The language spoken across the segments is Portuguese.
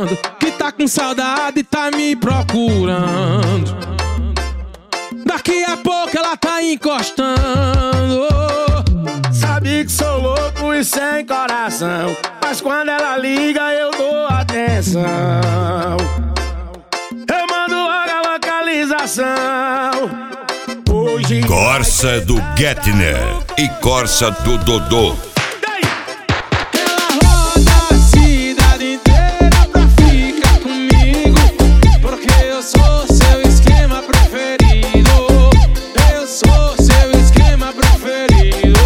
falando que tá com saudade e tá me procurando. Daqui a pouco ela tá encostando. Sabe que sou louco e sem coração, mas quando ela liga eu dou atenção. Eu mando a localização. Hoje Corsa do Gettner e Corsa do Dodô. Ela roda a cidade inteira pra ficar comigo, porque eu sou seu esquema preferido. Eu sou seu esquema preferido.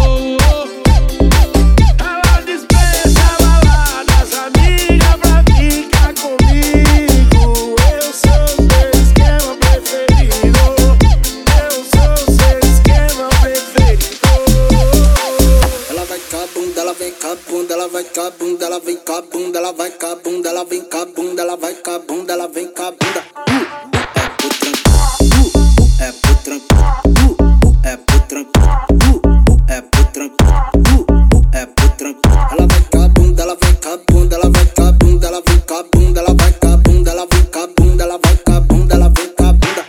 ela dispensa baladas, amiga, pra ficar comigo. Eu sou seu esquema preferido. Eu sou seu esquema preferido. Ela vai com a bunda, ela vem com a bunda, ela vai com a bunda, ela vem com a bunda, ela vai com a bunda, ela vem com a bunda, ela vai com a bunda, ela vem com a bunda. É pro tranquilo, é pro tranquilo, é pro tranquilo, é pro tranquilo. Ela vai com a bunda, ela vem com a bunda, ela vai com a bunda, ela vem com a bunda, ela vai com a bunda, ela vem com a bunda, ela vai com a bunda, ela vem com a bunda.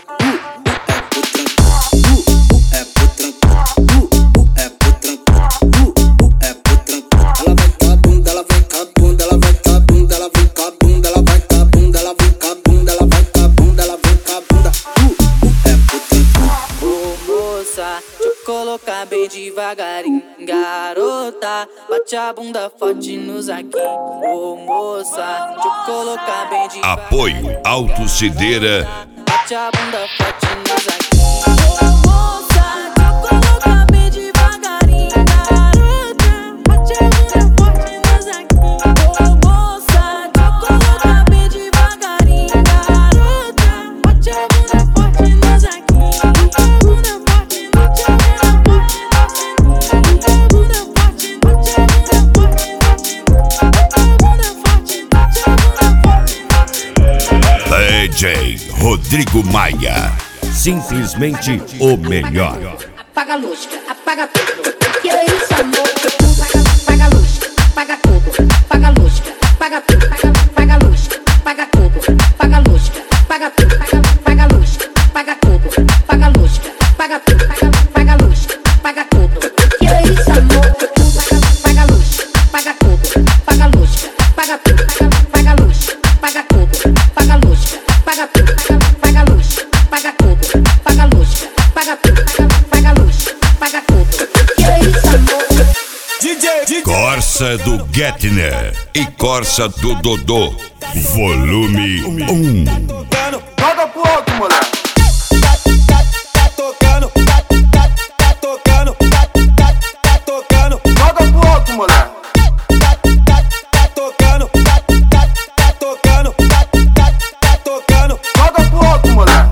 É pro tranquilo, é pro tranquilo, é pro tranquilo. Ela vai com a bunda, ela vem com a bunda, ela vai com a bunda, ela vem com a bunda, ela vai com a bunda, ela vem com a bunda, ela vai com a bunda, ela vem com a bunda. É pro tranquilo. Ô moça, deixa eu colocar bem devagarinho. Garota, bate a bunda forte nos aqui. Ô moça, deixa eu colocar bem devagarinho. Apoio Auto Cideira. Bate a bunda forte nos aqui. Ô moça, deixa eu colocar bem devagarinho. Garota, bate a bunda forte nos aqui. Ô moça, deixa eu colocar bem devagarinho. Garota, bate a bunda forte nos aqui. Bate a bunda forte, bate a bunda forte, bate a bunda forte, bate a bunda forte, bate a bunda forte, bate a bunda forte. DJ Rodrigo Maia. Simplesmente o melhor. Apaga a luz, apaga tudo. Que é isso, amor? Apaga a luz, apaga tudo. Apaga a luz, apaga tudo. Apaga a luz, apaga tudo. Apaga a luz, apaga tudo. Apaga a luz, apaga tudo. Apaga a luz, apaga tudo. Apaga a luz, apaga tudo. Que é isso, amor? Apaga a luz, apaga tudo. Apaga a luz, apaga tudo. Apaga a luz, apaga tudo. Apaga a luz, apaga tudo. Apaga a luz, apaga tudo. Apaga a luz, apaga tudo. Apaga a luz, apaga tudo. Que é isso, amor? Corsa do Gettner e Corsa do Dodô. Volume 1. Joga pro alto, moleque. Tá tocando, tá tocando, tá tocando. Joga pro alto, moleque. Tá tocando, tá tocando, tá tocando. Joga pro alto, moleque.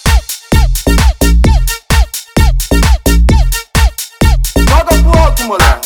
Joga pro alto, moleque.